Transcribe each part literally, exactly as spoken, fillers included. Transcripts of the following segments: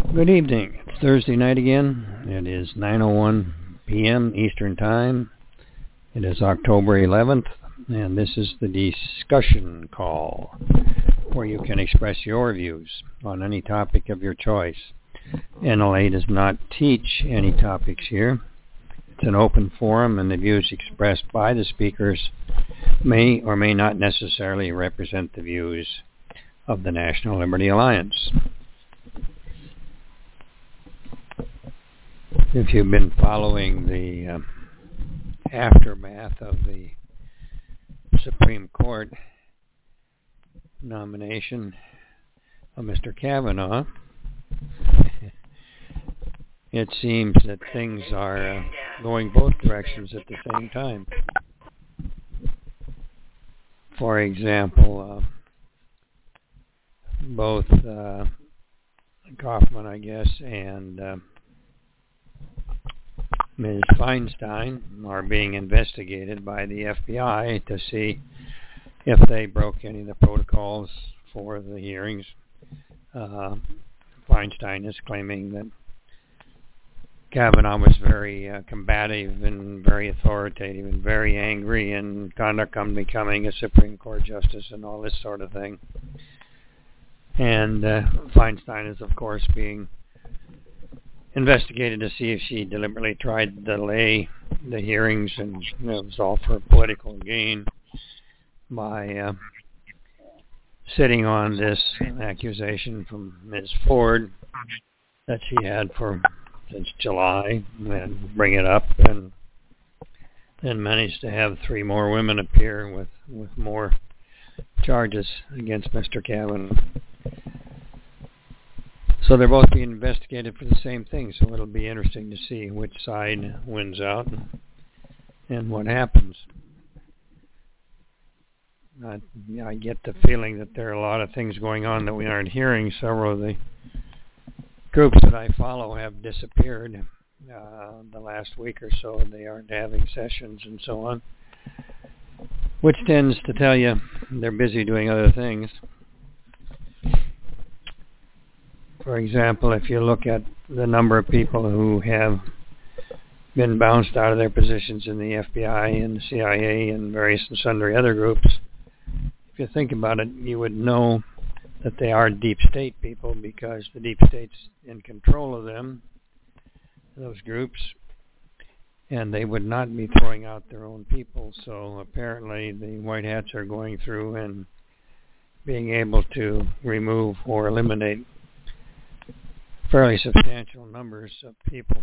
Good evening. It's Thursday night again. It is nine oh one p.m. Eastern Time. It is October eleventh, and this is the discussion call where you can express your views on any topic of your choice. N L A does not teach any topics here. It's an open forum, and the views expressed by the speakers may or may not necessarily represent the views of the National Liberty Alliance. If you've been following the uh, aftermath of the Supreme Court nomination of Mister Kavanaugh, it seems that things are uh, going both directions at the same time. For example, uh, both uh, Kaufman, I guess, and uh, Miz Feinstein are being investigated by the F B I to see if they broke any of the protocols for the hearings. Uh, Feinstein is claiming that Kavanaugh was very uh, combative and very authoritative and very angry and conduct on becoming a Supreme Court justice and all this sort of thing. And uh, Feinstein is, of course, being investigated to see if she deliberately tried to delay the hearings, and you know, it was all for political gain by uh, sitting on this accusation from Miz Ford that she had for since July, and bring it up, and then managed to have three more women appear with, with more charges against Mister Kavanaugh. So they're both being investigated for the same thing, so it'll be interesting to see which side wins out and what happens. I, I get the feeling that there are a lot of things going on that we aren't hearing. Several of the groups that I follow have disappeared uh, the last week or so. They aren't having sessions and so on, which tends to tell you they're busy doing other things. For example, if you look at the number of people who have been bounced out of their positions in the F B I and the C I A and various and sundry other groups, if you think about it, you would know that they are deep state people, because the deep state's in control of them, those groups, and they would not be throwing out their own people. So apparently the white hats are going through and being able to remove or eliminate fairly substantial numbers of people.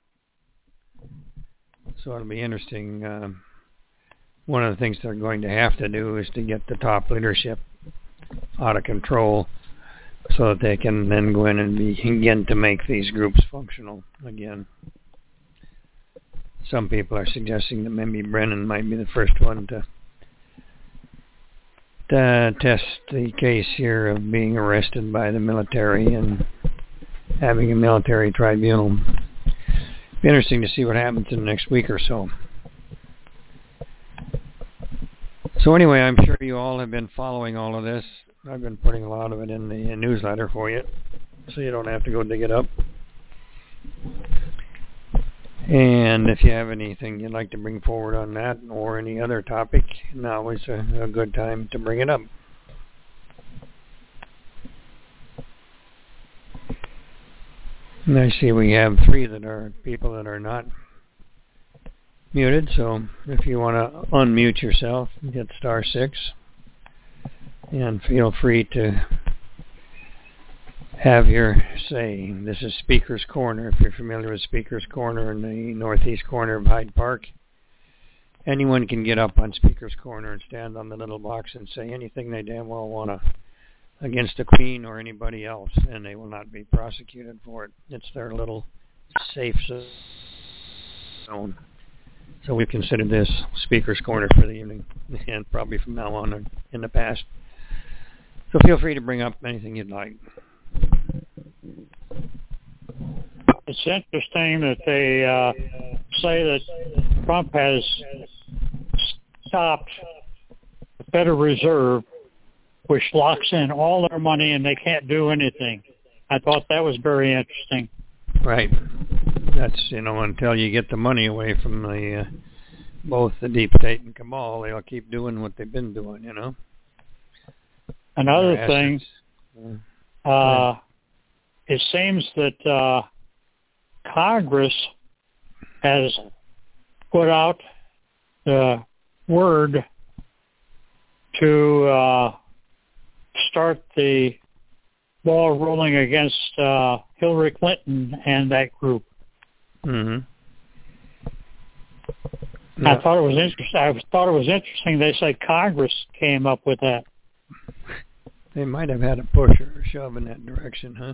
So it'll be interesting. Uh, one of the things they're going to have to do is to get the top leadership out of control so that they can then go in and begin to make these groups functional again. Some people are suggesting that maybe Brennan might be the first one to, to test the case here of being arrested by the military and having a military tribunal. Be interesting to see what happens in the next week or so. So anyway, I'm sure you all have been following all of this. I've been putting a lot of it in the newsletter for you, so you don't have to go dig it up. And if you have anything you'd like to bring forward on that or any other topic, now is a, a good time to bring it up. And I see we have three that are people that are not muted, so if you want to unmute yourself, hit star six, and feel free to have your say. This is Speaker's Corner. If you're familiar with Speaker's Corner in the northeast corner of Hyde Park, anyone can get up on Speaker's Corner and stand on the little box and say anything they damn well want to against the Queen or anybody else, and they will not be prosecuted for it. It's their little safe zone. So we've considered this Speaker's Corner for the evening, and probably from now on or in the past. So feel free to bring up anything you'd like. It's interesting that they uh, say that Trump has stopped the Federal Reserve, which locks in all their money and they can't do anything. I thought that was very interesting. Right. That's, you know, until you get the money away from the uh, both the deep state and cabal, they'll keep doing what they've been doing, you know. Another thing, uh, it seems that uh, Congress has put out the word to uh, start the ball rolling against uh, Hillary Clinton and that group. Mm-hmm. Yeah. I thought it was interesting. I thought it was interesting. They said Congress came up with that. They might have had a push or a shove in that direction, huh?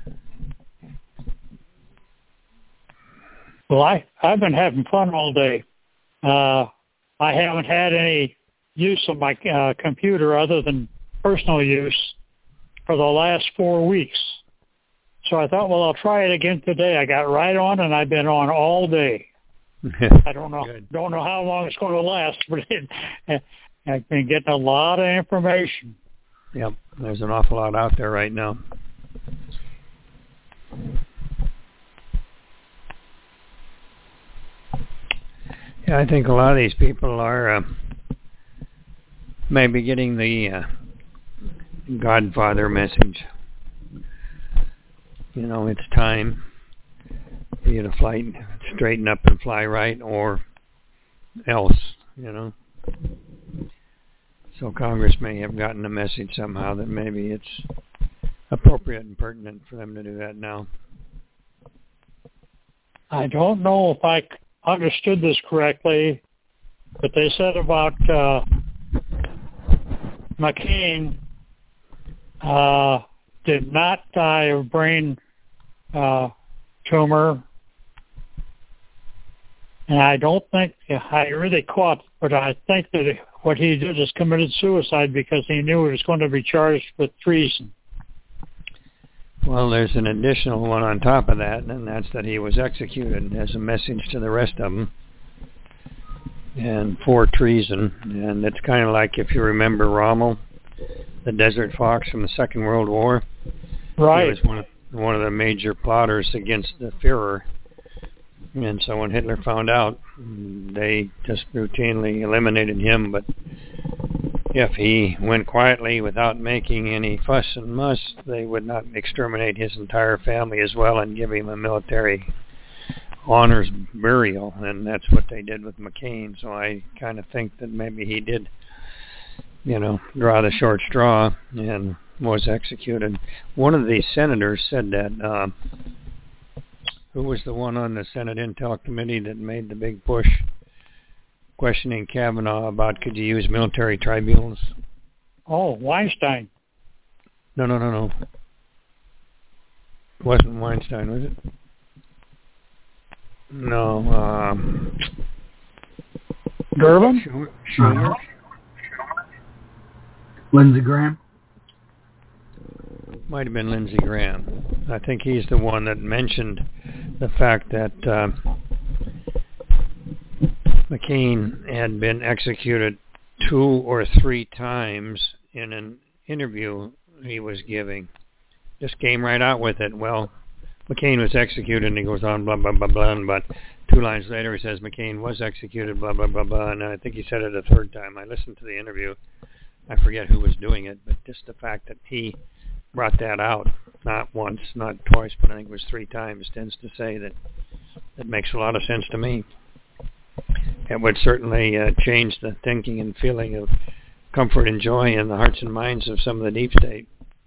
Well, I I've been having fun all day. Uh, I haven't had any use of my uh, computer other than personal use for the last four weeks. So I thought, well, I'll try it again today. I got right on, and I've been on all day. I don't know Good. don't know how long it's going to last, but it, I've been getting a lot of information. Yep, there's an awful lot out there right now. Yeah, I think a lot of these people are uh, maybe getting the uh, Godfather message. You know, it's time for you to fly, straighten up and fly right, or else, you know. So Congress may have gotten a message somehow that maybe it's appropriate and pertinent for them to do that now. I don't know if I understood this correctly, but they said about uh, McCain uh, did not die of brain uh, tumor, and I don't think I really caught, but I think that what he did is committed suicide because he knew he was going to be charged with treason. Well, there's an additional one on top of that, and that's that he was executed as a message to the rest of them, and for treason. And it's kind of like, if you remember Rommel, the Desert Fox from the Second World War. Right. He was one of, one of the major plotters against the Führer. And so when Hitler found out, they just routinely eliminated him. But if he went quietly without making any fuss and muss, they would not exterminate his entire family as well and give him a military honors burial. And that's what they did with McCain. So I kind of think that maybe he did, you know, draw the short straw and was executed. One of the senators said that, uh, who was the one on the Senate Intel Committee that made the big push questioning Kavanaugh about could you use military tribunals? Oh, Weinstein. No, no, no, no. It wasn't Weinstein, was it? No. Um, Durbin? Schumer? Schumer? Lindsey Graham? Might have been Lindsey Graham. I think he's the one that mentioned the fact that uh, McCain had been executed two or three times in an interview he was giving. Just came right out with it. Well, McCain was executed, and he goes on, blah, blah, blah, blah, but two lines later he says McCain was executed, blah, blah, blah, blah, and I think he said it a third time. I listened to the interview. I forget who was doing it, but just the fact that he brought that out, not once, not twice, but I think it was three times, tends to say that that makes a lot of sense to me. It would certainly uh, change the thinking and feeling of comfort and joy in the hearts and minds of some of the deep state.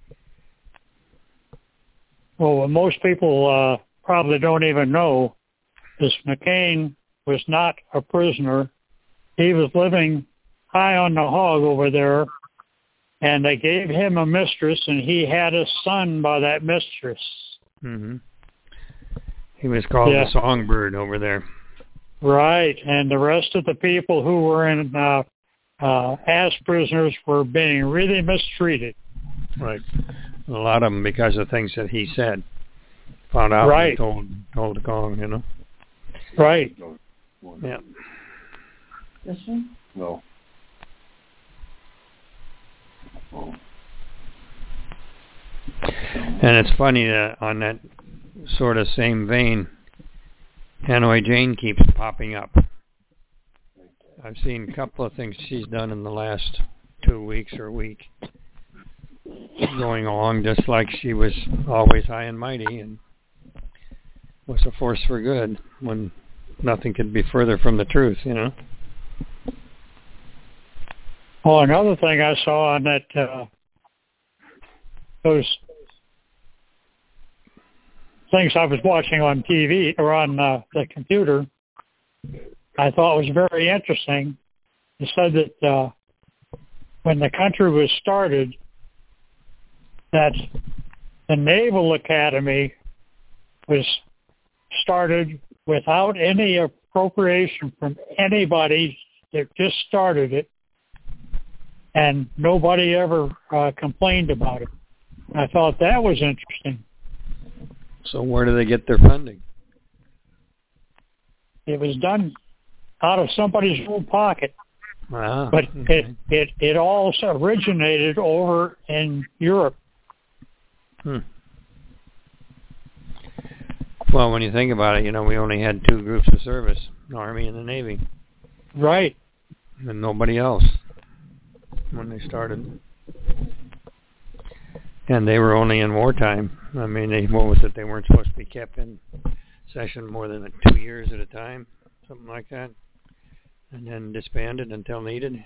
Well, what most people uh, probably don't even know is McCain was not a prisoner. He was living high on the hog over there, and they gave him a mistress, and he had a son by that mistress. Mm-hmm. He was called yeah. the Songbird over there. Right, and the rest of the people who were in uh, uh, as prisoners were being really mistreated. Right. A lot of them because of things that he said. Found out right. and told, told the Kong, you know. Right. Yeah. This one? No. Oh. And it's funny that on that sort of same vein, Hanoi Jane keeps popping up. I've seen a couple of things she's done in the last two weeks or a week, going along just like she was always high and mighty and was a force for good when nothing could be further from the truth, you know. Well, another thing I saw on that, uh, those things I was watching on T V or on uh, the computer, I thought was very interesting. It said that uh, when the country was started, that the Naval Academy was started without any appropriation from anybody that just started it, and nobody ever uh, complained about it. I thought that was interesting. So where do they get their funding? It was done out of somebody's own pocket. Wow. But Okay. it, it, it all originated over in Europe. Hmm. Well, when you think about it, you know, we only had two groups of service, the Army and the Navy. Right. And nobody else when they started. And they were only in wartime. I mean, they, what was it? They weren't supposed to be kept in session more than two years at a time, something like that. And then disbanded until needed.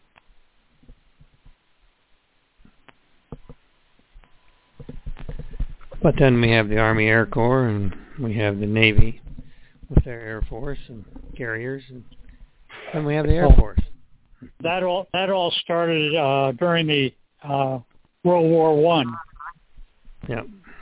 But then we have the Army Air Corps, and we have the Navy with their Air Force and carriers, and then we have the Air Force. That all that all started uh, during the uh, World War One. Yeah.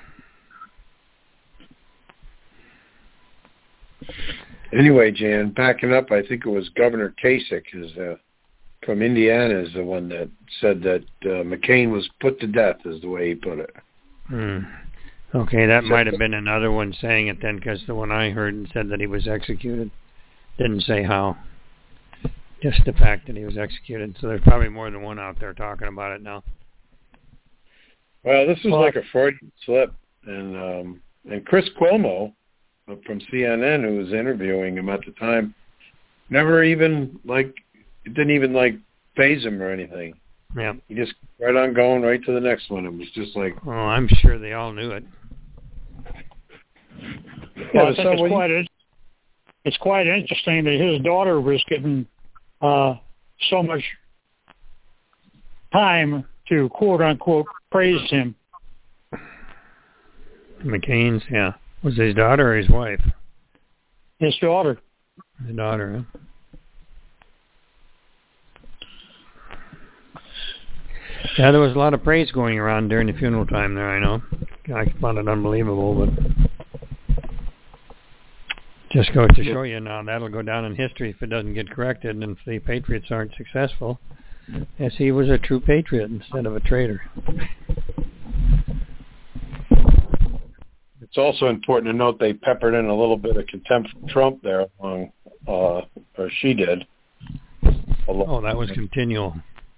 Anyway, Jan, backing up, I think it was Governor Kasich is uh, from Indiana is the one that said that uh, McCain was put to death, is the way he put it. Hmm. Okay, that might have been another one saying it then, because the one I heard said that he was executed. Didn't say how. Just the fact that he was executed. So there's probably more than one out there talking about it now. Well, this was well, like a Freudian slip. And um, and Chris Cuomo from C N N, who was interviewing him at the time, never even, like, it didn't even, like, faze him or anything. Yeah. He just right on going right to the next one. It was just like... Oh, I'm sure they all knew it. Well, I think it's quite, you... it's quite interesting that his daughter was given uh, so much time to, quote-unquote, praise him. McCain's, yeah. Was his daughter or his wife? His daughter. His daughter, huh? Yeah, there was a lot of praise going around during the funeral time there, I know. I found it unbelievable, but just goes to show you now, that'll go down in history if it doesn't get corrected, and if the Patriots aren't successful, as he was a true patriot instead of a traitor. It's also important to note they peppered in a little bit of contempt for Trump there, along, uh, or she did. Oh, that was continual.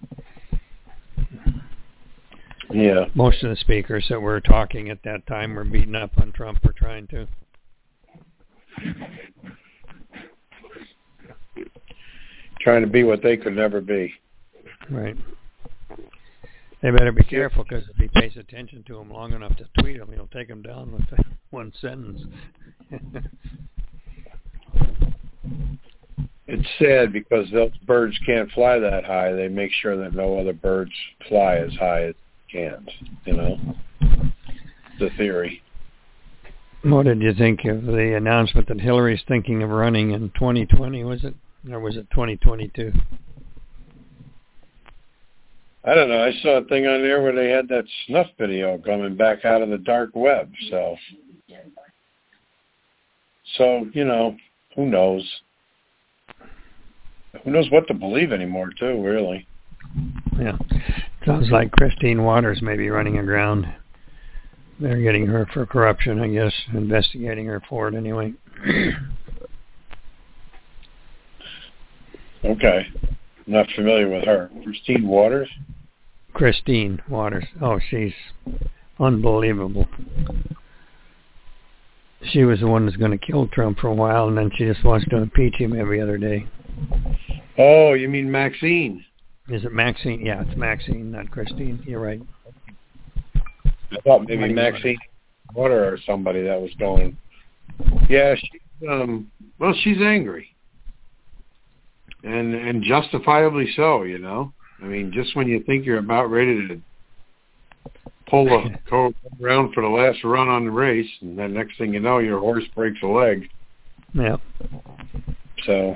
Yeah. Most of the speakers that were talking at that time were beating up on Trump or trying to. Trying to be what they could never be. Right. They better be careful, because if he pays attention to him long enough to tweet him, he'll take him down with one sentence. It's sad because those birds can't fly that high. They make sure that no other birds fly as high as they can, you know. The theory. What did you think of the announcement that Hillary's thinking of running in twenty twenty, was it? Or was it twenty twenty-two? I don't know. I saw a thing on there where they had that snuff video coming back out of the dark web. So, so you know, who knows? Who knows what to believe anymore, too, really. Yeah. Sounds like Christine Waters may be running aground. They're getting her for corruption, I guess, investigating her for it anyway. Okay. I'm not familiar with her. Christine Waters? Christine Waters. Oh, she's Unbelievable. She was the one that's going to kill Trump for a while, and then she just wants to impeach him every other day. Oh, you mean Maxine? Is it Maxine? Yeah, it's Maxine, not Christine. You're right. I thought maybe Maxine Water or somebody that was going. Yeah, she, um, well, she's angry. And and justifiably so, you know. I mean, just when you think you're about ready to pull the go around for the last run on the race, and then next thing you know, your horse breaks a leg. Yeah. So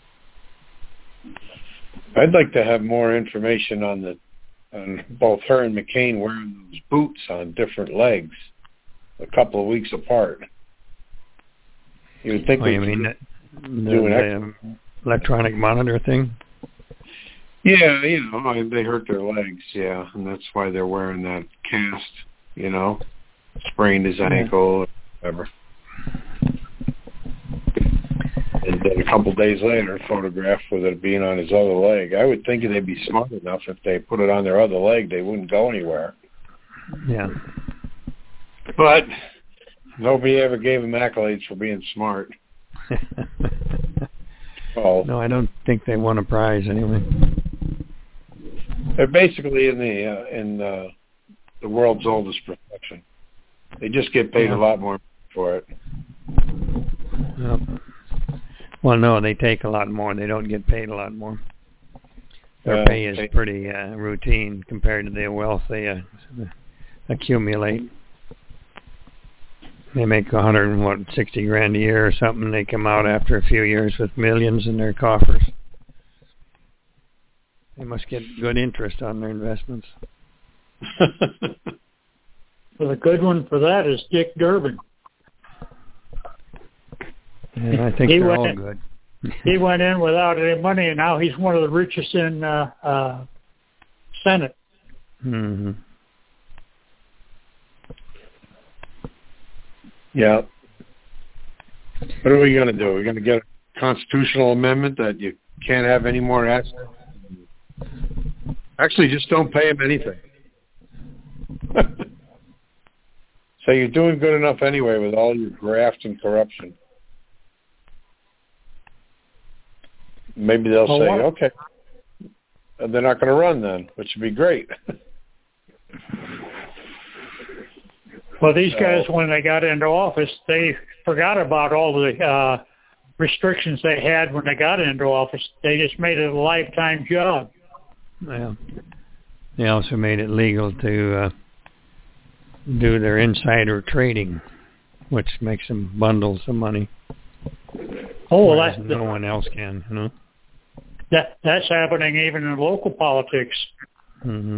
I'd like to have more information on the on both her and McCain wearing those boots on different legs, a couple of weeks apart. You would think. Oh, we you mean do the, the um, electronic monitor thing? Yeah, you know, they hurt their legs, yeah, and that's why they're wearing that cast, you know, sprained his ankle, yeah. Whatever. And then a couple days later, photographed with it being on his other leg. I would think they'd be smart enough if they put it on their other leg, they wouldn't go anywhere. Yeah. But nobody ever gave them accolades for being smart. Oh. No, I don't think they won a prize anyway. They're basically in the uh, in uh, the world's oldest profession. They just get paid yeah. a lot more for it. Yep. Well, no, they take a lot more. They don't get paid a lot more. Their uh, pay is pretty uh, routine compared to the wealth they uh, accumulate. They make a hundred and what sixty grand a year or something. They come out after a few years with millions in their coffers. They must get good interest on their investments. Well, the good one for that is Dick Durbin. Yeah, I think he they're went all in, good. He went in without any money, and now he's one of the richest in uh, uh, Senate. Mm-hmm. Yeah. What are we going to do? We're going to get a constitutional amendment that you can't have any more assets? Actually, just don't pay him anything. So you're doing good enough anyway with all your graft and corruption. Maybe they'll well, say, what? okay, and they're not going to run then, which would be great. Well, these guys, when they got into office, they forgot about all the uh, restrictions they had when they got into office. They just made it a lifetime job. Yeah. They also made it legal to uh, do their insider trading, which makes them bundles of money. Oh, well, that's no one else can, you know. That that's happening even in local politics. Mm-hmm.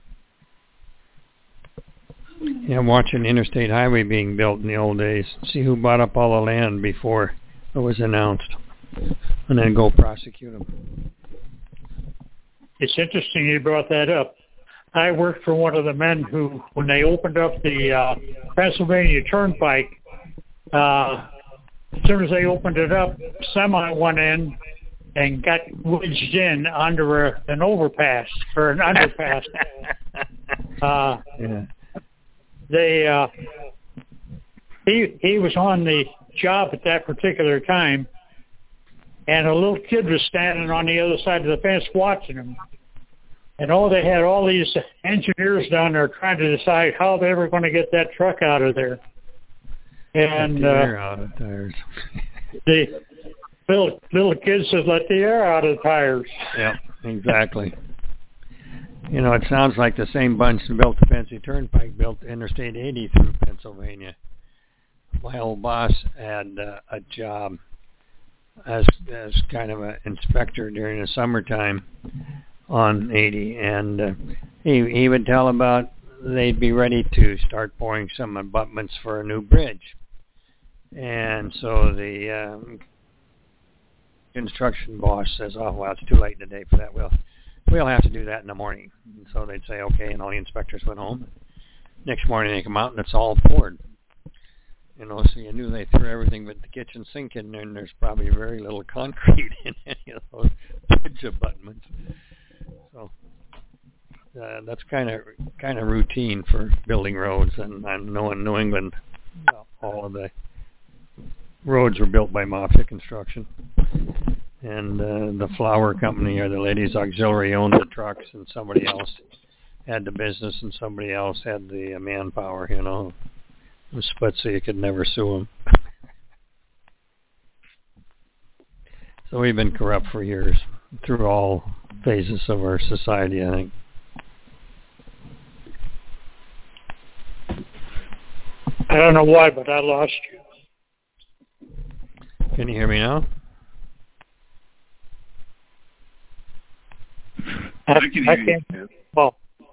Yeah, watching interstate highway being built in the old days. See who bought up all the land before it was announced, and then go prosecute them. It's interesting you brought that up. I worked for one of the men who, when they opened up the uh, Pennsylvania Turnpike, uh, as soon as they opened it up, semi went in and got wedged in under a, an overpass or an underpass. uh, yeah. They uh, he he was on the job at that particular time, and a little kid was standing on the other side of the fence watching him. And oh, they had all these engineers down there trying to decide how they were going to get that truck out of there. And let the air uh, out of the tires. the little little kid says, "Let the air out of the tires." Yeah, exactly. You know, it sounds like the same bunch that built the Pennsylvania Turnpike built Interstate eighty through Pennsylvania. My old boss had uh, a job as as kind of an inspector during the summertime on eighty, and uh, he he would tell about they'd be ready to start pouring some abutments for a new bridge, and so the um, construction boss says, "Oh, well, it's too late today for that. We'll we'll have to do that in the morning." And so they'd say, "Okay," and all the inspectors went home. Next morning they come out and it's all poured. You know, so you knew they threw everything but the kitchen sink in there, and there's probably very little concrete in any of those bridge abutments. So uh, that's kind of kind of routine for building roads. And I know in New England, all of the roads were built by Mafia Construction. And uh, the flower company or the ladies auxiliary owned the trucks, and somebody else had the business, and somebody else had the uh, manpower. You know, it was split so you could never sue them. So we've been corrupt for years through all phases of our society, I think. I don't know why, but I lost you. Can you hear me now? I, I can hear you. Well,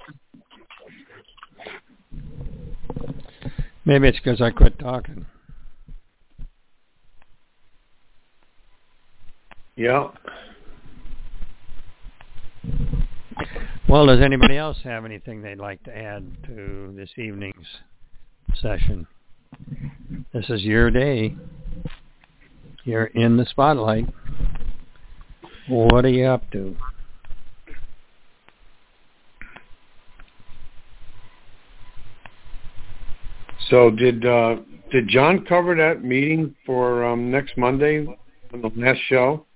maybe it's because I quit talking. Yeah. Well, does anybody else have anything they'd like to add to this evening's session? This is your day. You're in the spotlight. What are you up to? So did uh, did John cover that meeting for um, next Monday on the last show?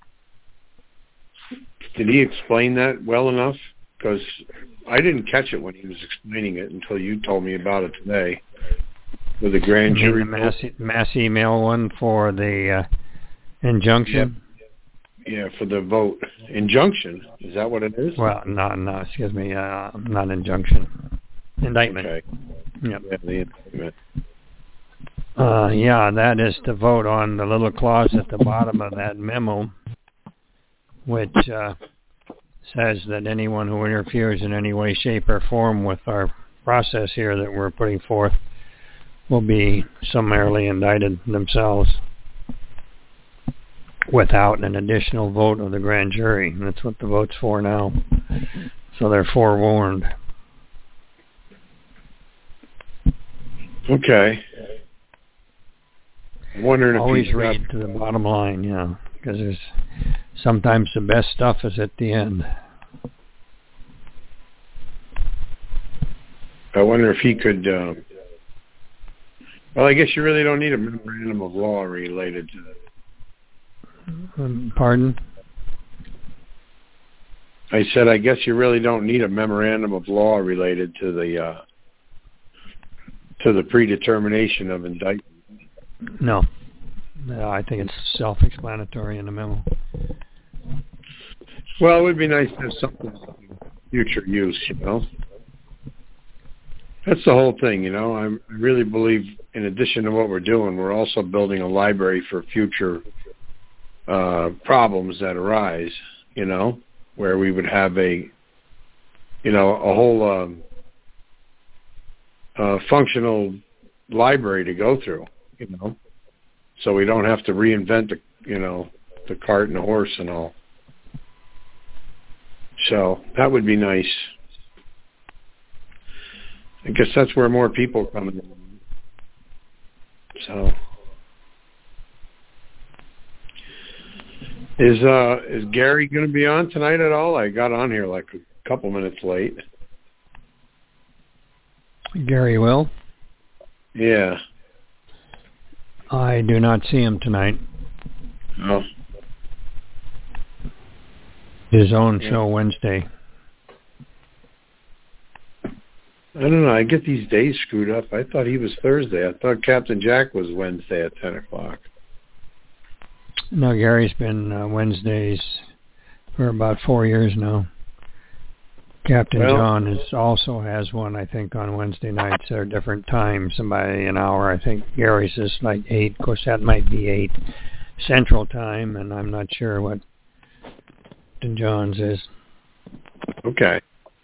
Did he explain that well enough? Because I didn't catch it when he was explaining it until you told me about it today with the grand jury. The mass, mass email one for the uh, injunction? Yeah. yeah, for the vote. Injunction, is that what it is? Well, no, no, excuse me, uh, not injunction. Indictment. Okay. Yep. Yeah, the indictment. Uh, yeah, that is to vote on the little clause at the bottom of that memo, which uh, says that anyone who interferes in any way, shape, or form with our process here that we're putting forth will be summarily indicted themselves without an additional vote of the grand jury. And that's what the vote's for now. So they're forewarned. Okay. I'm wondering if Always he's read got... to the bottom line, yeah, because there's sometimes the best stuff is at the end. I wonder if he could... Uh... Well, I guess you really don't need a memorandum of law related to that. Um, pardon? I said, I guess you really don't need a memorandum of law related to the uh, to the predetermination of indictment. No. No, I think it's self-explanatory in the memo. Well, it would be nice to have something for future use, you know. That's the whole thing, you know. I really believe, in addition to what we're doing, we're also building a library for future uh, problems that arise, you know, where we would have a, you know, a whole um, uh, functional library to go through, you know, so we don't have to reinvent the, you know, the cart and the horse and all. So that would be nice. I guess that's where more people come in. So, is uh is Gary going to be on tonight at all? I got on here like a couple minutes late. Gary will? Yeah. I do not see him tonight. No. His own Yeah. show Wednesday. I don't know. I get these days screwed up. I thought he was Thursday. I thought Captain Jack was Wednesday at ten o'clock. No, Gary's been uh, Wednesdays for about four years now. Captain Well, John is also has one, I think, on Wednesday nights. They're different times, by an hour. I think Gary's is like eight. Of course, that might be eight Central Time, and I'm not sure what Captain John's is. Okay.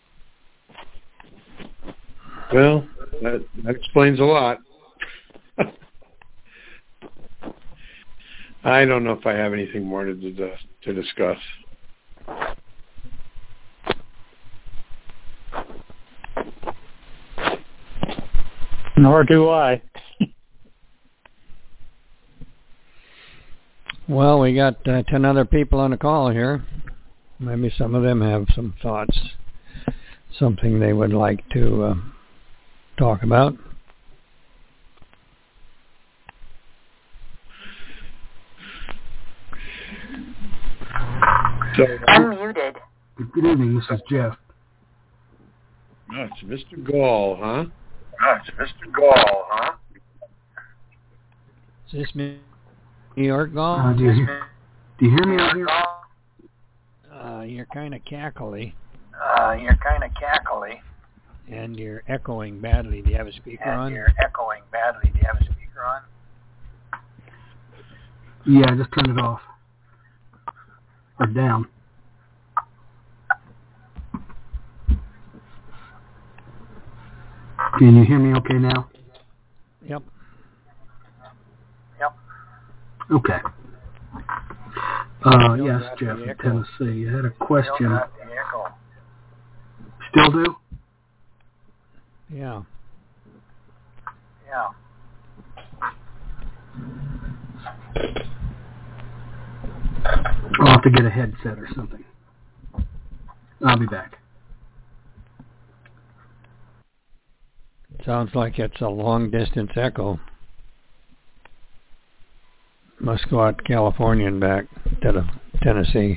Well, that, that explains a lot. I don't know if I have anything more to to, to discuss. nor do I. Well, we got uh, ten other people on the call here. Maybe some of them have some thoughts. something they would like to uh, talk about. So, Unmuted. Good evening, this is Jeff. oh, it's Mister Gall, huh? Oh, it's Mister Gall, huh? Is this New York Gall? Uh, do, you hear, do you hear me out here? Uh, you're kind of cackly. Uh, you're kind of cackly. And you're echoing badly. Do you have a speaker and on? You're echoing badly. Do you have a speaker on? Yeah, I just turned it off. Or down. Can you hear me okay now? Yep. Yep. Okay. Uh, yes, Jeff in Tennessee. You had a question. Still got the echo. Still do? Yeah. Yeah. I'll have to get a headset or something. I'll be back. Sounds like it's a long-distance echo. Must go out to California and back to Tennessee.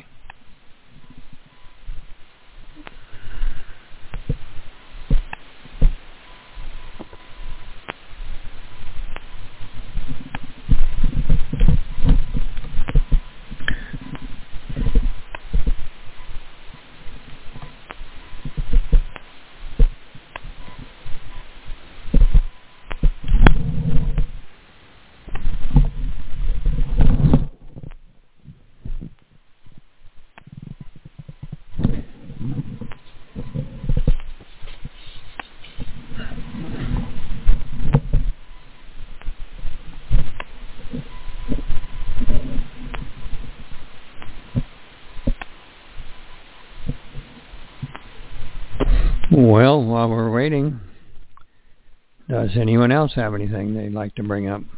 Well, while we're waiting, does anyone else have anything they'd like to bring up?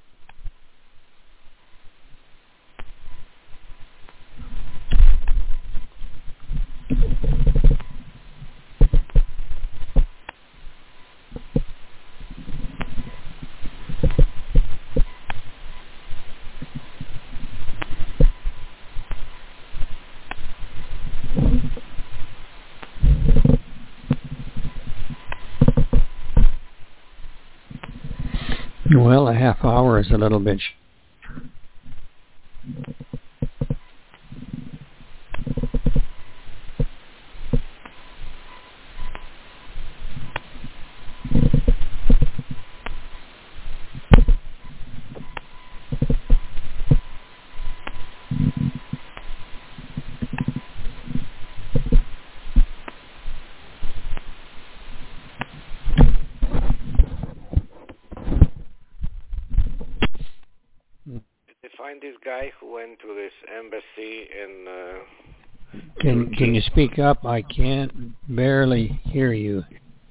Well, a half hour is a little bit sh- Find this guy who went to this embassy in uh, Can can you speak up? I can't barely hear you.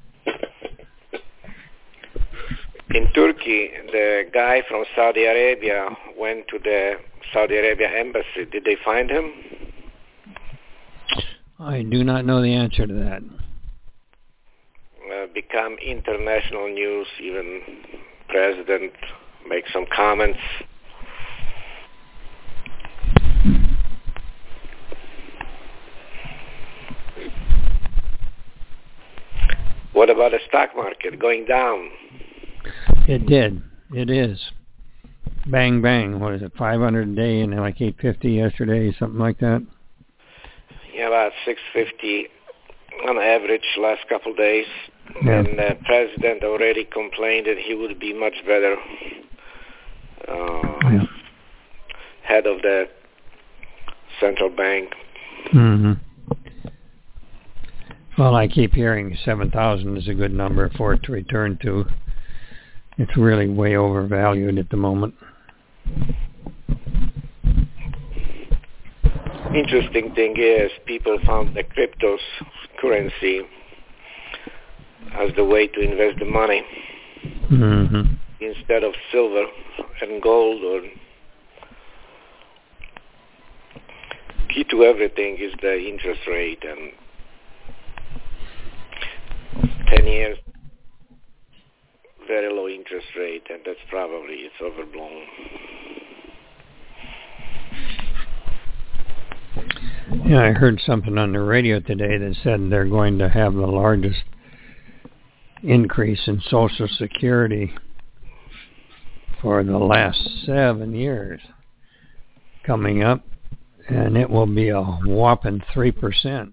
in Turkey. The guy from Saudi Arabia went to the Saudi Arabia embassy. Did they find him? I do not know the answer to that. Uh, become international news. Even president makes some comments. What about the stock market going down? It did. It is. Bang, bang. What is it, five hundred a day and like eight fifty yesterday, something like that? Yeah, about six fifty on average last couple of days. Yeah. And the president already complained that he would be much better uh, Yeah. head of the central bank. Mm-hmm. Well, I keep hearing seven thousand is a good number for it to return to. It's really way overvalued at the moment. Interesting thing is people found the cryptos currency as the way to invest the money Mm-hmm. instead of silver and gold. Or key to everything is the interest rate, and years, very low interest rate, and that's probably, it's overblown. Yeah, I heard something on the radio today that said they're going to have the largest increase in Social Security for the last seven years coming up, and it will be a whopping three percent.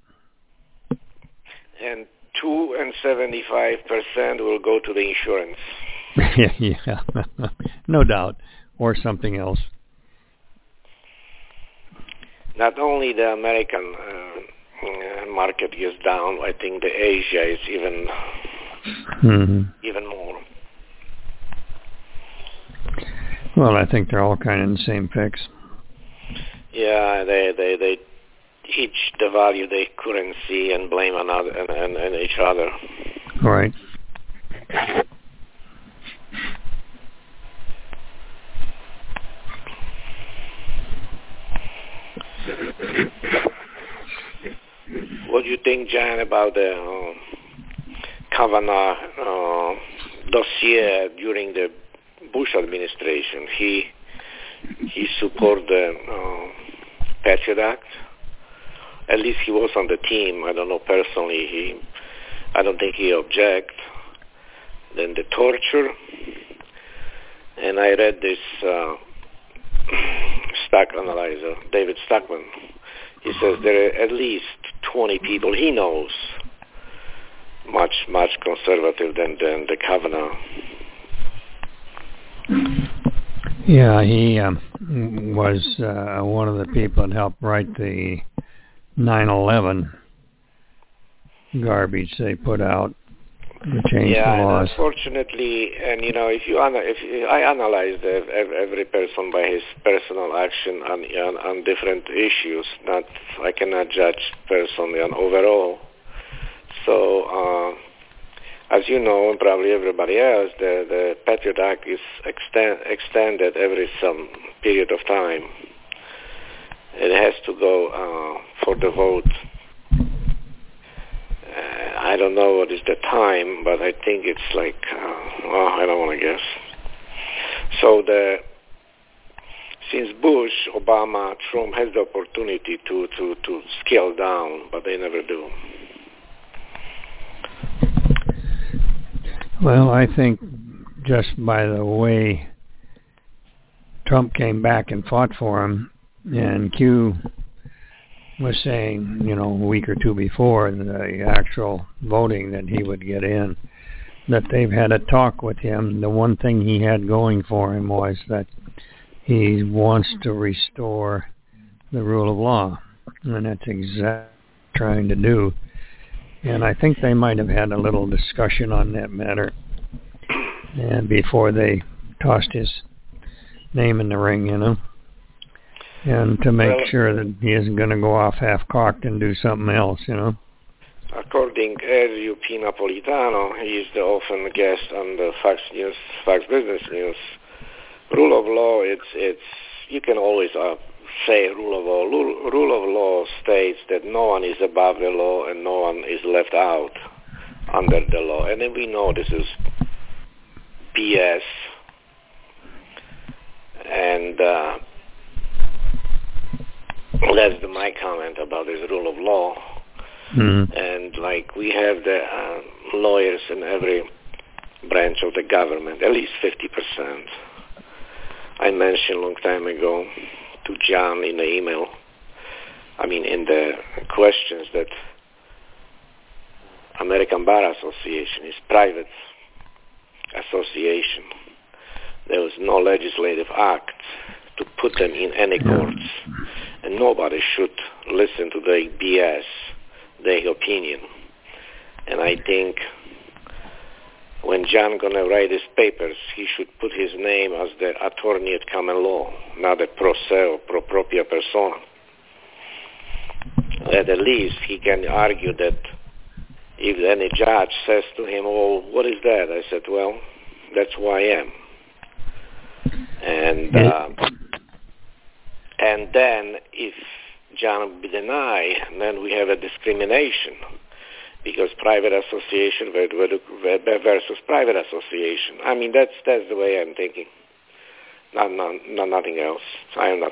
And two and seventy-five percent will go to the insurance. Yeah, yeah, no doubt, or something else. Not only the American uh, market is down, I think the Asia is even mm-hmm. even more. Well, I think they're all kind of in the same fix. Yeah, they they they each devalue their currency and blame another and, and, and each other. Right. What do you think, Jan, about the uh, Kavanaugh uh, dossier during the Bush administration? He he supported the uh, Patriot Act. At least he was on the team. I don't know personally. He, I don't think he object. Then the torture, and I read this uh, stock analyzer, David Stockman. He says there are at least twenty people he knows much, much conservative than, than the Kavanaugh. Yeah, he um, was uh, one of the people that helped write the nine eleven garbage they put out to change yeah, the laws. And unfortunately, and you know, if you ana- if I analyzed every person by his personal action on, on on different issues, not I cannot judge personally on overall. So, uh, as you know, and probably everybody else, the the Patriot Act is extend, extended every some period of time. It has to go uh, for the vote. Uh, I don't know what is the time, but I think it's like, uh, well, I don't want to guess. So the since Bush, Obama, Trump has the opportunity to, to, to scale down, but they never do. Well, I think just by the way Trump came back and fought for him, and Q was saying, you know, a week or two before the actual voting that he would get in, that they've had a talk with him. The one thing he had going for him was that he wants to restore the rule of law, and that's exactly what he's trying to do. And I think they might have had a little discussion on that matter, and before they tossed his name in the ring, you know, and to make well, sure that he isn't going to go off half-cocked and do something else, you know. According to Elio P. Napolitano, he is the often guest on the Fox News, Fox Business News. Rule of law, it's it's you can always uh, say rule of law. Rule, rule of law states that no one is above the law and no one is left out under the law. And then we know this is B S. And uh, that's the, my comment about this rule of law. Mm-hmm. And like we have the uh, lawyers in every branch of the government, at least fifty percent. I mentioned a long time ago to John in the email, I mean in the questions, that American Bar Association is private association. There was no legislative act to put them in any courts, and nobody should listen to their B S, their opinion. And I think when John gonna write his papers, he should put his name as the attorney at common law, not a pro se or pro propria persona. At the least, he can argue that if any judge says to him, "Oh, what is that?" I said, "Well, that's who I am." And uh, and then if John be denied, then we have a discrimination, because private association versus private association. I mean, that's that's the way I'm thinking. Not, not, not nothing else. I am not.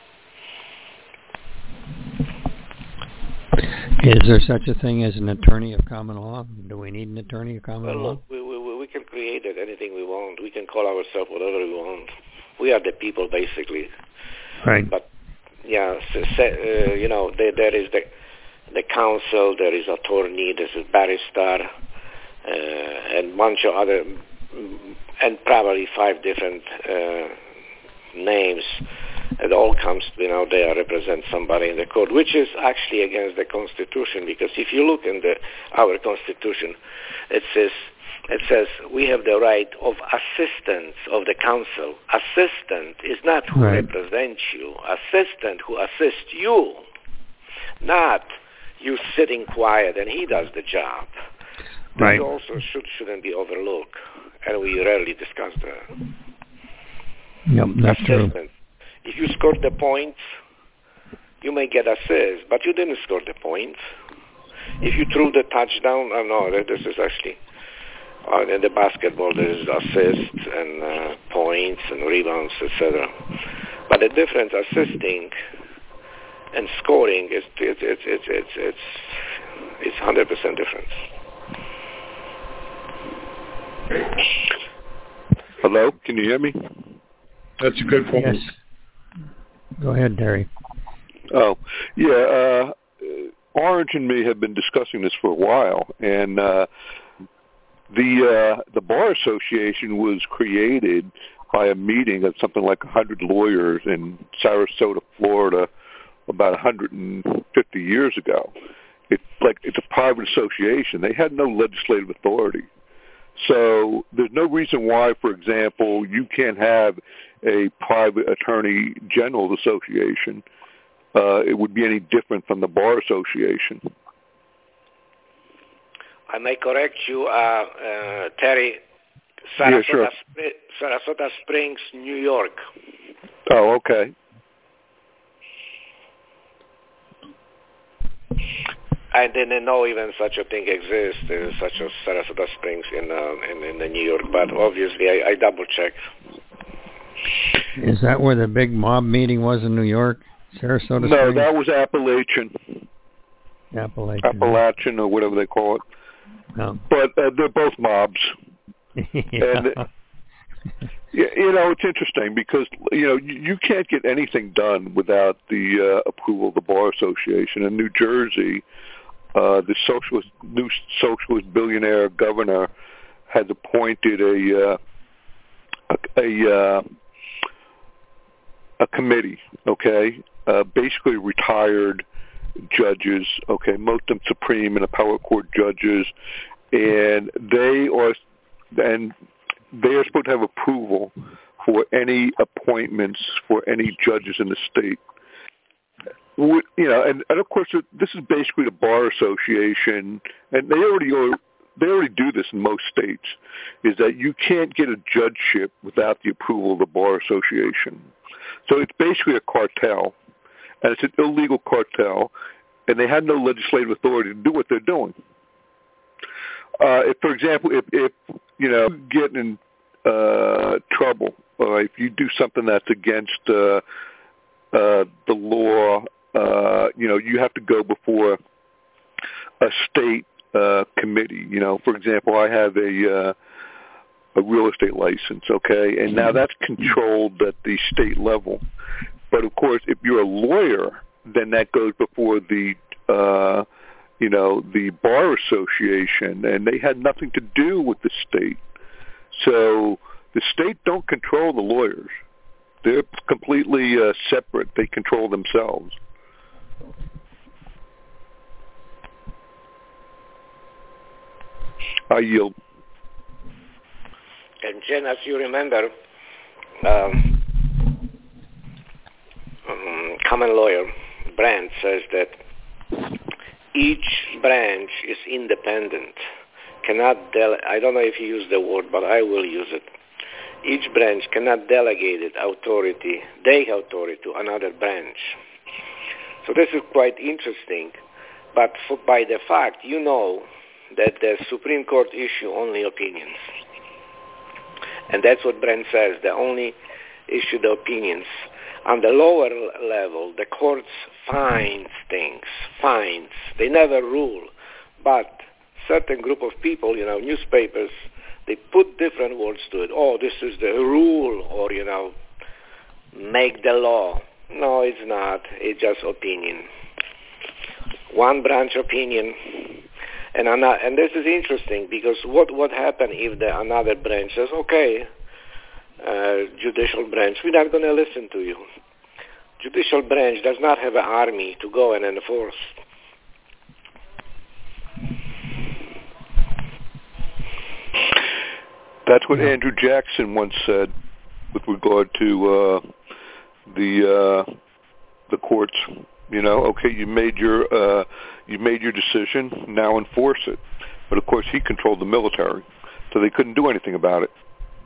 Is there such a thing as an attorney of common law? Do we need an attorney of common well, law? Look, we, we, we can create it, anything we want. We can call ourselves whatever we want. We are the people, basically. Right. But, yeah, so, uh, you know, there, there is the the counsel, there is attorney, there is barrister, uh, and bunch of other, and probably five different uh, names. It all comes, you know, they represent somebody in the court, which is actually against the Constitution, because if you look in the our Constitution, it says it says we have the right of assistance of the counsel. Assistant is not who right. represents you. Assistant who assists you, not you sitting quiet and he does the job. Right. That also should, shouldn't be overlooked, and we rarely discuss that. Yep, that's assistant. true. If you score the points, you may get assist, but you didn't score the points. If you threw the touchdown, oh no, this is actually, uh, in the basketball there is assists and uh, points and rebounds, et cetera. But the difference assisting and scoring is it's it's it's it's it's it's one hundred percent difference. Hello, can you hear me? That's a good point. Yes. Go ahead, Terry. Oh, yeah. Uh, Orange and me have been discussing this for a while, and uh, the uh, the Bar Association was created by a meeting of something like one hundred lawyers in Sarasota, Florida, about one hundred fifty years ago. It's like it's a private association. They had no legislative authority. So there's no reason why, for example, you can't have a private attorney general association. Uh, it would be any different from the Bar Association. I may correct you, uh, uh, Terry. Sarasota, yeah, sure. Spr- Sarasota Springs, New York. Oh, okay. I didn't know even such a thing exists, uh, such as Sarasota Springs in, uh, in in New York. But obviously, I, I double checked. Is that where the big mob meeting was in New York? Sarasota Springs? No, that was Appalachian. Appalachian. Appalachian or whatever they call it. No. But uh, they're both mobs. yeah. And, you know, it's interesting because, you know, you can't get anything done without the uh, approval of the Bar Association. In New Jersey, uh, the socialist, new socialist billionaire governor has appointed a, uh, a, a, uh, a committee, okay, uh, basically retired judges, okay, most of them Supreme and appellate court judges, and they are, and they are supposed to have approval for any appointments for any judges in the state. You know, and, and of course, this is basically the Bar Association, and they already are, they already do this in most states, is that you can't get a judgeship without the approval of the Bar Association. So it's basically a cartel, and it's an illegal cartel, and they have no legislative authority to do what they're doing. Uh, if, for example, if, if you know, you get in uh, trouble, or if you do something that's against uh, uh, the law, uh, you know, you have to go before a state uh, committee. You know, for example, I have a uh, a real estate license, okay, and now that's controlled at the state level. But of course, if you're a lawyer, then that goes before the uh, you know, the Bar Association, and they had nothing to do with the state. So the state don't control the lawyers. They're completely uh, separate. They control themselves. I yield. And Jen, as you remember, um, um, common lawyer Brandt says that each branch is independent, cannot dele- I don't know if you use the word, but I will use it. Each branch cannot delegate its authority, their authority, to another branch. So this is quite interesting, but for, by the fact, you know, that the Supreme Court issue only opinions. And that's what Brent says. They only issue the opinions. On the lower level, the courts find things, finds. They never rule. But certain group of people, you know, newspapers, they put different words to it. Oh, this is the rule, or, you know, make the law. No, it's not. It's just opinion. One branch opinion. And another, and this is interesting because what what happen if the another branch says, okay, uh, judicial branch, we're not going to listen to you. Judicial branch does not have an army to go and enforce. That's what Andrew Jackson once said with regard to uh, the uh, the courts. You know, okay, you made your uh, you made your decision. Now enforce it. But of course, he controlled the military, so they couldn't do anything about it.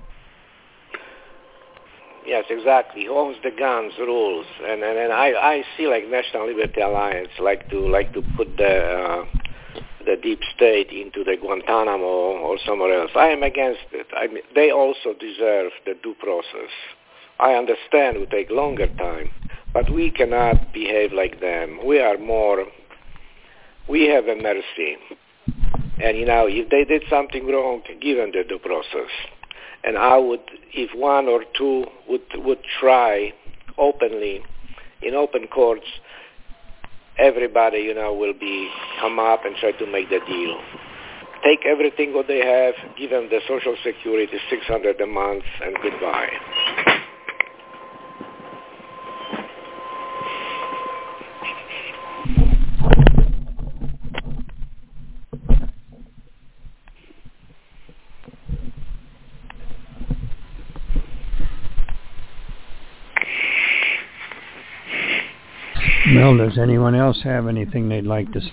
Yes, exactly. Who owns the guns rules, and and, and I, I see like National Liberty Alliance like to like to put the uh, the deep state into the Guantanamo or somewhere else. I am against it. I mean, they also deserve the due process. I understand it will take longer time, but we cannot behave like them. We are more. We have a mercy, and you know, if they did something wrong, give them the due process. And I would, if one or two would would try openly, in open courts, everybody, you know, will be come up and try to make the deal. Take everything what they have, give them the Social Security, six hundred a month, and goodbye. Well, does anyone else have anything they'd like to say?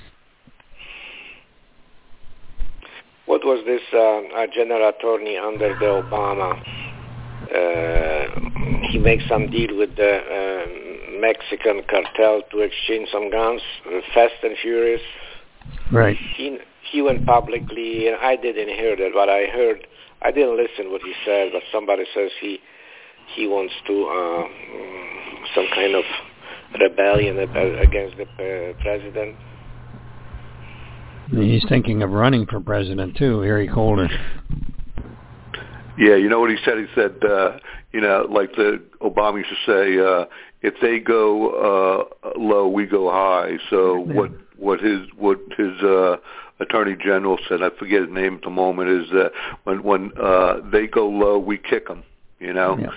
What was this uh, general attorney under the Obama? Uh, he makes some deal with the uh, Mexican cartel to exchange some guns, uh, Fast and Furious. Right. He, he went publicly, and I didn't hear that, but I heard, I didn't listen what he said, but somebody says he he wants to, uh, some kind of rebellion against the uh, president. He's thinking of running for president too, Eric Holder. Yeah, you know what he said? He said, uh, you know, like the Obama used to say, uh, if they go uh, low, we go high. So yeah. what what his what his uh, attorney general said, I forget his name at the moment, is that when when uh, they go low, we kick them. You know. Yeah.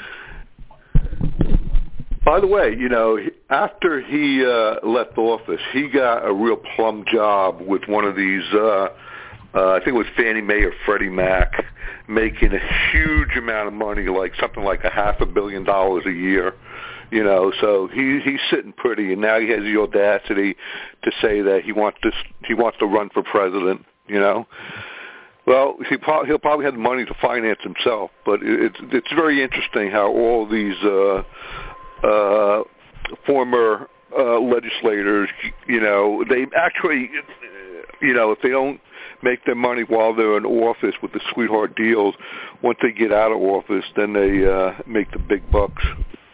By the way, you know, after he uh, left office, he got a real plum job with one of these, uh, uh, I think it was Fannie Mae or Freddie Mac, making a huge amount of money, like something like a half a billion dollars a year. You know, so he he's sitting pretty, and now he has the audacity to say that he wants to he wants to run for president. You know. Well, he pro- he'll probably have the money to finance himself, but it's it's very interesting how all these uh, uh, former uh, legislators, you know, they actually, you know, if they don't make their money while they're in office with the sweetheart deals, once they get out of office, then they uh, make the big bucks.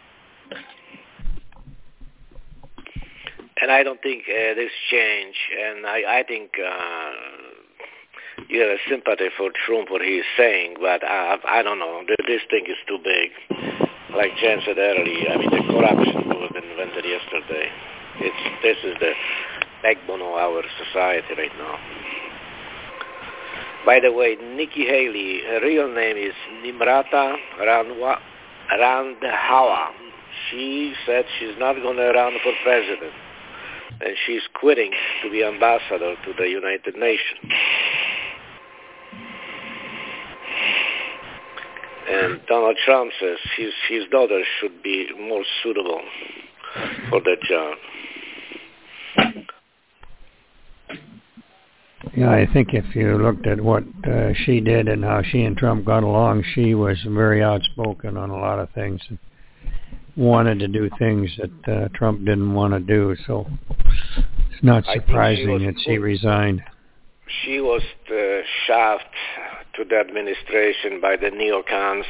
And I don't think uh, this change, and I, I think. Uh, You have a sympathy for Trump, what he's saying, but I, I don't know. This thing is too big. Like Jan said earlier, I mean, the corruption was invented yesterday. It's This is the backbone of our society right now. By the way, Nikki Haley, her real name is Nimrata Ranwa, Randhawa. She said she's not going to run for president, and she's quitting to be ambassador to the United Nations. And Donald Trump says his his daughter should be more suitable for that job. Yeah, I think if you looked at what uh, she did and how she and Trump got along, she was very outspoken on a lot of things and wanted to do things that uh, Trump didn't want to do. So it's not surprising she that she resigned. she was uh, shoved to the administration by the neocons.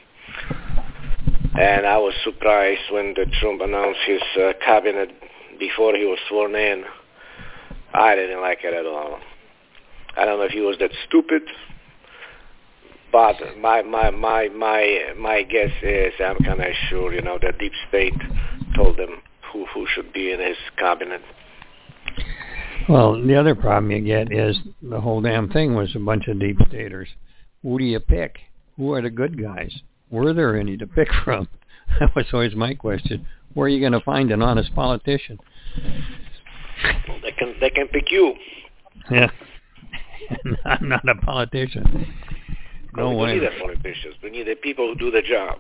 And I was surprised when the Trump announced his uh, cabinet before he was sworn in. I didn't like it at all. I don't know if he was that stupid, but my my my my my guess is I'm kind of sure, you know, that deep state told him who who should be in his cabinet. Well, the other problem you get is the whole damn thing was a bunch of deep staters. Who do you pick? Who are the good guys? Were there any to pick from? That was always my question. Where are you going to find an honest politician? Well, they can they can pick you. Yeah. I'm not a politician. No well, we way. don't need the politicians. We need the people who do the job.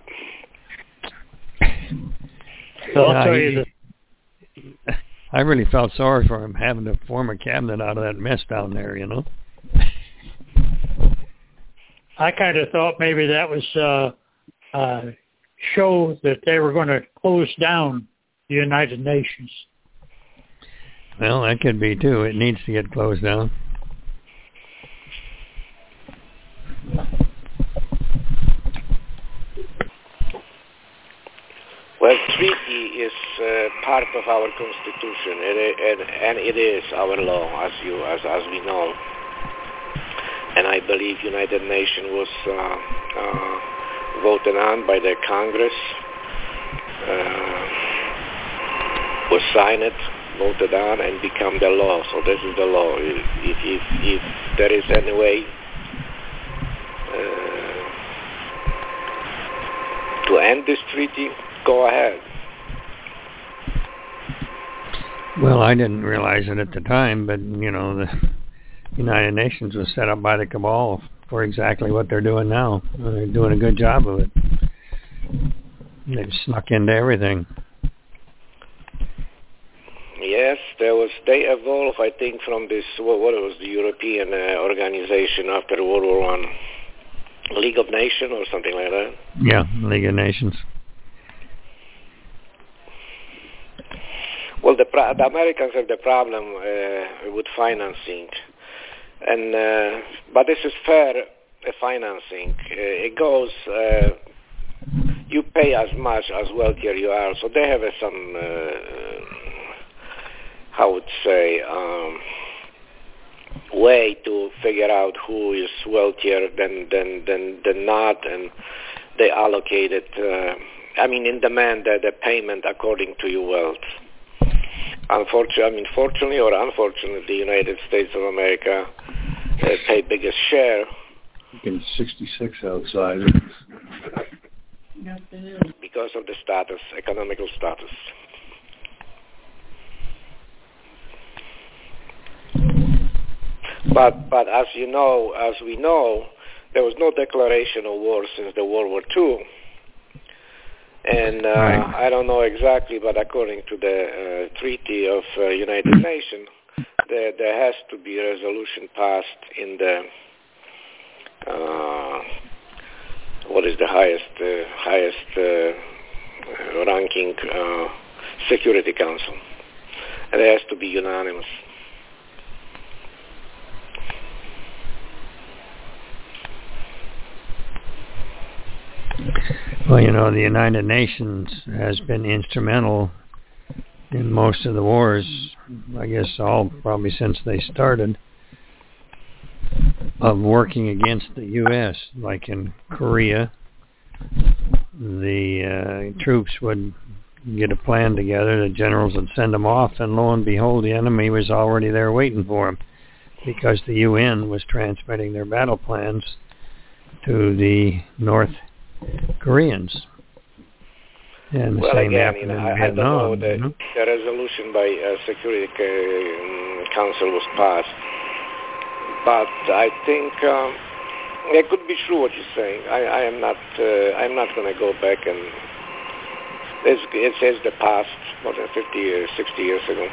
So I'll Yeah, tell he- you that I really felt sorry for him having to form a cabinet out of that mess down there, you know? I kind of thought maybe that was uh, uh, show that they were going to close down the United Nations. Well, that could be too. It needs to get closed down. Well, treaty is uh, part of our constitution, it, it, and it is our law, as you as as we know. And I believe United Nations was uh, uh, voted on by the Congress, uh, was signed, voted on, and become the law. So this is the law. If if if there is any way uh, to end this treaty, go ahead. Well, I didn't realize it at the time, but, you know, the United Nations was set up by the cabal for exactly what they're doing now. They're doing a good job of it. They've snuck into everything. Yes, there was. They evolved, I think, from this. What, what was the European uh, organization after World War One, League of Nations or something like that. Yeah, League of Nations. Well, the, pro- the Americans have the problem uh, with financing, and uh, but this is fair uh, financing. Uh, it goes. Uh, you pay as much as wealthier you are, so they have uh, some. Uh, I would say, um, way to figure out who is wealthier than than than, than not, and they allocate it. Uh, I mean, in demand the, the payment according to your wealth. Unfortunately, I mean, fortunately or unfortunately, the United States of America uh, pay biggest share. Getting sixty-six outside. Because of the status, economical status. But but as you know, as we know, there was no declaration of war since the World War Two. And uh, Right. I don't know exactly, but according to the uh, Treaty of uh, United Nations, there, there has to be a resolution passed in the uh, what is the highest uh, highest uh, ranking uh, Security Council, and it has to be unanimous. Well, you know, the United Nations has been instrumental in most of the wars, I guess all probably since they started, of working against the U S Like in Korea, the uh, troops would get a plan together, the generals would send them off, and lo and behold, the enemy was already there waiting for them, because the U N was transmitting their battle plans to the North Koreans. And the Well, same again, happened you know, in I, I don't Vietnam. know that you know? the resolution by uh, Security uh, Council was passed, but I think um, it could be true what you're saying. I, I am not. Uh, I'm not going to go back and. It's, it says the past, more than fifty years, sixty years ago.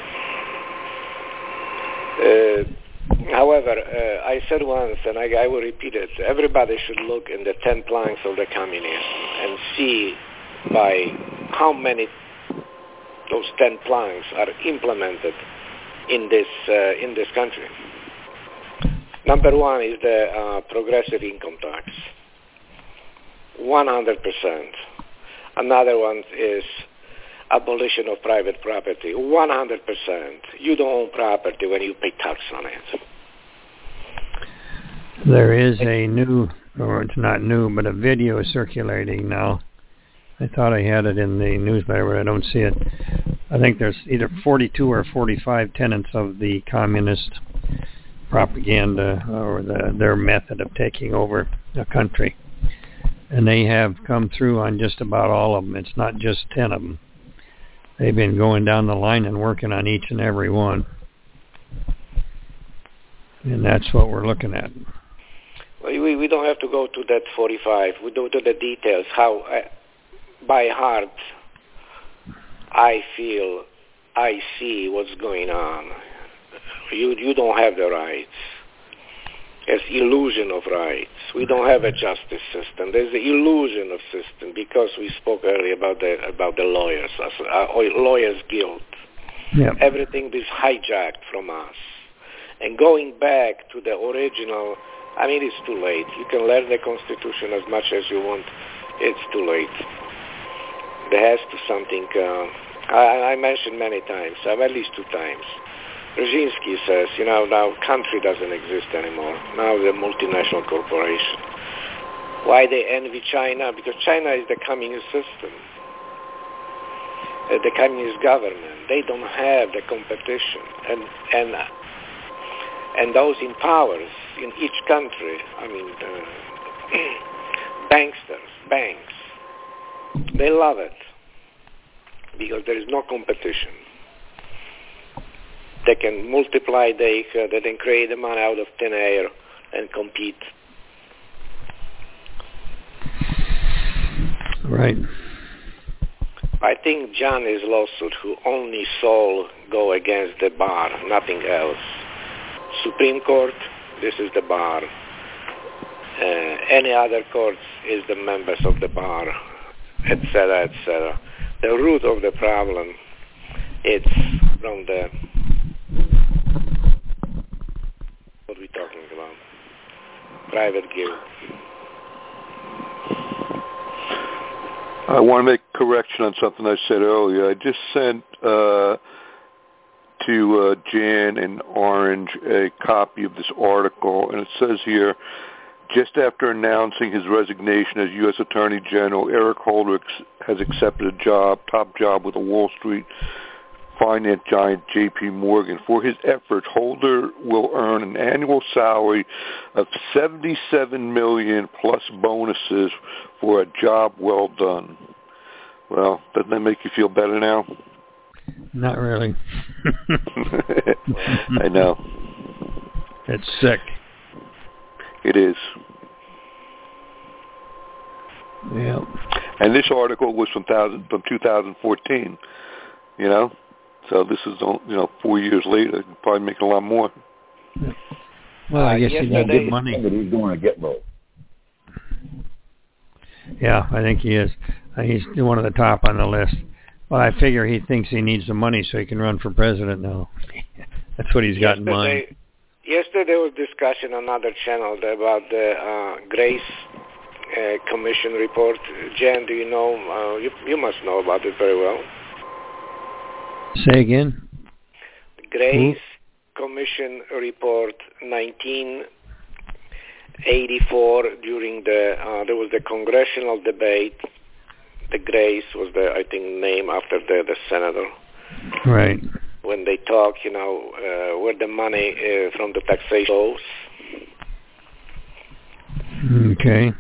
Uh, However, uh, I said once, and I, I will repeat it, everybody should look in the ten planks of the communists and see by how many those ten planks are implemented in this uh, in this country. Number one is the uh, progressive income tax, one hundred percent. Another one is abolition of private property, one hundred percent. You don't own property when you pay tax on it. There is a new, or it's not new, but a video circulating now. I thought I had it in the newsletter, but I don't see it. I think there's either forty-two or forty-five tenets of the communist propaganda or the, their method of taking over a country. And they have come through on just about all of them. It's not just ten of them. They've been going down the line and working on each and every one. And that's what we're looking at. Well, we, we don't have to go to that forty-five. We go to the details, how I, by heart I feel, I see what's going on. You you don't have the rights. There's illusion of rights. We don't have a justice system. There's the illusion of system because we spoke earlier about the about the lawyers, uh, lawyers' guilt. Yep. Everything is hijacked from us. And going back to the original, I mean, it's too late. You can learn the Constitution as much as you want. It's too late. There has to something. Uh, I, I mentioned many times, uh, at least two times. Brzezinski says, you know, now country doesn't exist anymore. Now the multinational corporation. Why they envy China? Because China is the communist system, uh, the communist government. They don't have the competition, and and uh, and those in powers in each country. I mean, uh, banksters, banks, they love it because there is no competition. They can multiply, they, uh, they can create the money out of thin air and compete. Right. I think John is lawsuit who only soul go against the bar, nothing else. Supreme Court, this is the bar. Uh, any other courts is the members of the bar, et cetera, et cetera. The root of the problem, it's from the what are we talking about? Private guild. I want to make a correction on something I said earlier. I just sent uh, to uh, Jan and Orange a copy of this article, and it says here, just after announcing his resignation as U S Attorney General, Eric Holder has accepted a job, top job with a Wall Street finance giant J P Morgan. For his efforts, Holder will earn an annual salary of seventy-seven million dollars plus bonuses for a job well done. Well, doesn't that make you feel better now? Not really. I know. It's sick. It is. Yeah. And this article was from thousand from two thousand fourteen. You know. So this is, you know, four years later, probably making a lot more. Yeah. Well, I guess uh, he got good money. He's doing a get low. Yeah, I think he is. Uh, he's one of the top on the list. Well, I figure he thinks he needs the money so he can run for president now. That's what he's got in mind. Yesterday there was discussion on another channel about the uh, Grace uh, Commission report. Jan, do you know? Uh, you, you must know about it very well. Say again? Grace Ooh. Commission report nineteen eighty-four. During the uh, there was the congressional debate. The Grace was the I think name after the the senator. Right. When they talk, you know, uh, where the money uh, from the taxation goes. Okay.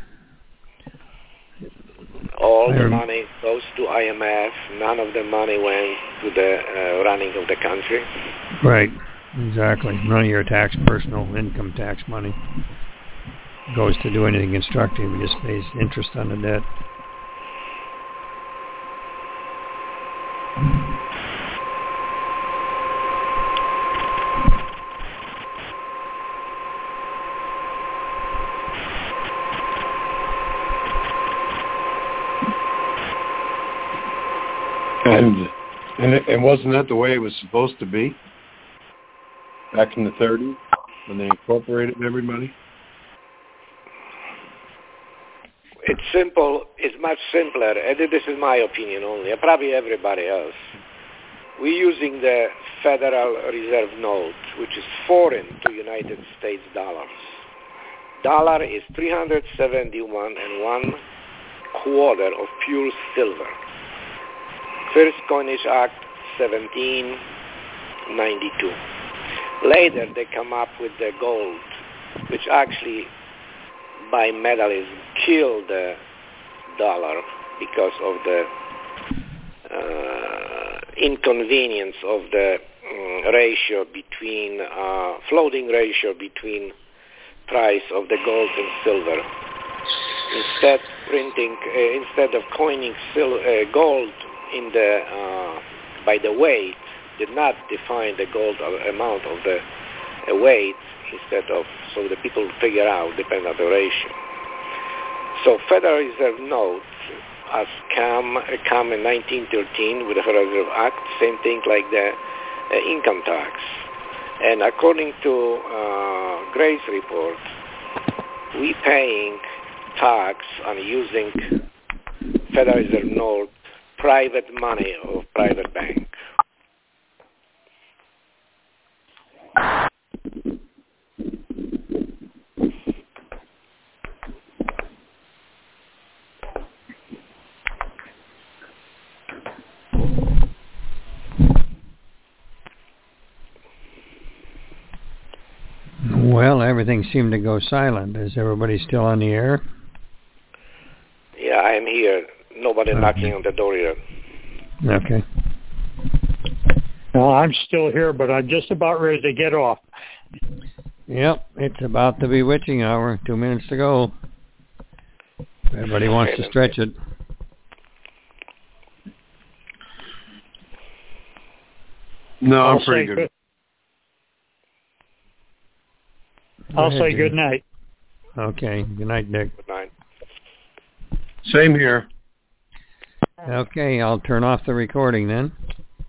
All the money goes to I M F. None of the money went to the uh, running of the country. Right. Exactly. None of your tax, personal income tax money goes to do anything constructive. It just pays interest on the debt. And and, it, and wasn't that the way it was supposed to be back in the thirties? when they incorporated everybody? It's simple. It's much simpler. And this is my opinion only, and probably everybody else. We're using the Federal Reserve note, which is foreign to United States dollars. Dollar is three hundred seventy-one and one quarter of pure silver. First Coinage Act, seventeen ninety-two. Later, they come up with the gold, which actually, by metalism, killed the dollar because of the uh, inconvenience of the um, ratio between, uh, floating ratio between price of the gold and silver. Instead printing, uh, instead of coining sil- uh, gold in the uh, by the weight, did not define the gold amount of the uh, weight instead of, so the people figure out, depend on the ratio. So Federal Reserve note has come, uh, come in nineteen thirteen with the Federal Reserve Act, same thing like the uh, income tax. And according to uh, Gray's report, we paying tax on using Federal Reserve note, private money of private bank. Well, everything seemed to go silent. Is everybody still on the air? Yeah, I am here. Nobody okay. knocking on the door yet. Okay. Well, I'm still here, but I'm just about ready to get off. Yep, it's about to be witching hour. Two minutes to go. Everybody wants to stretch it. No, I'm I'll pretty good. good. I'll ahead, say Jim. good night. Okay. Good night, Nick. Good night. Same here. Okay, I'll turn off the recording then.